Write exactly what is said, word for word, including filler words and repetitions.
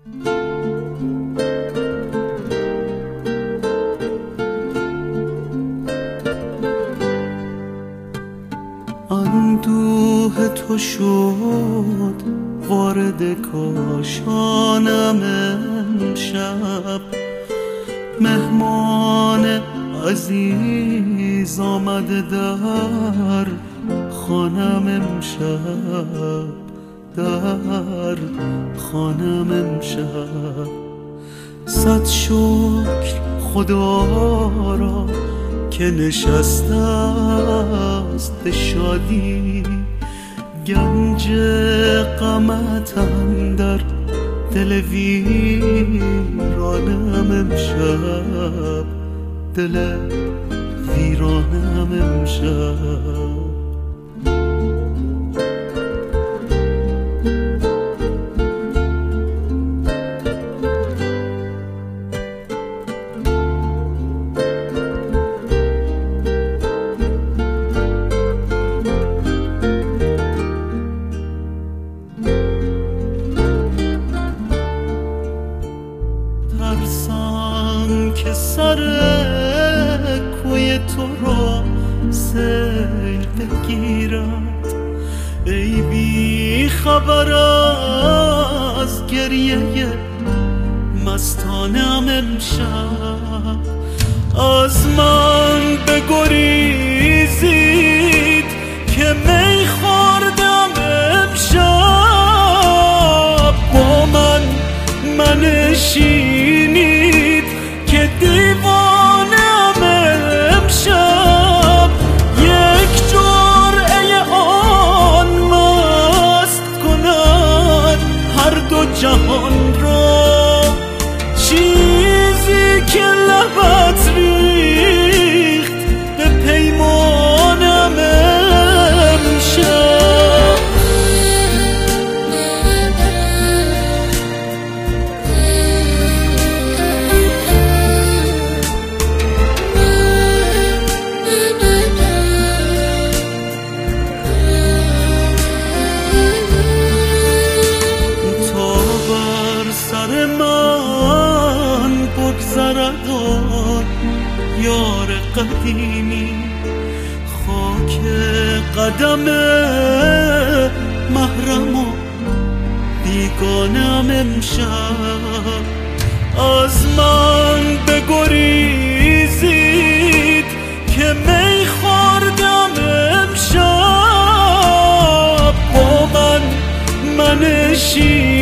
اندوه تو شد وارد کاشانم امشب، مهمان عزیز آمده در خانم امشب، در خانم امشب. صد شکر خدا را که نشسته است به شادی، گنج غمت اندر دل ویرانم امشب، دل ویرانم امشب. ترسم که سر کوی تو را سیل بگیرد، ای بی خبر از گریه مستانم امشب. از من بگریزید که می خوردم امشب، با من منشینید که دیوانم امشب. یک جرعه آن مست کند هر دو جهان را، چیزی که لبت ریخت به پیمانم امشب. یار قدیمی خاک قدم محرم و بیگانم امشب. از من بگریزید که می خوردم امشب، با من منشین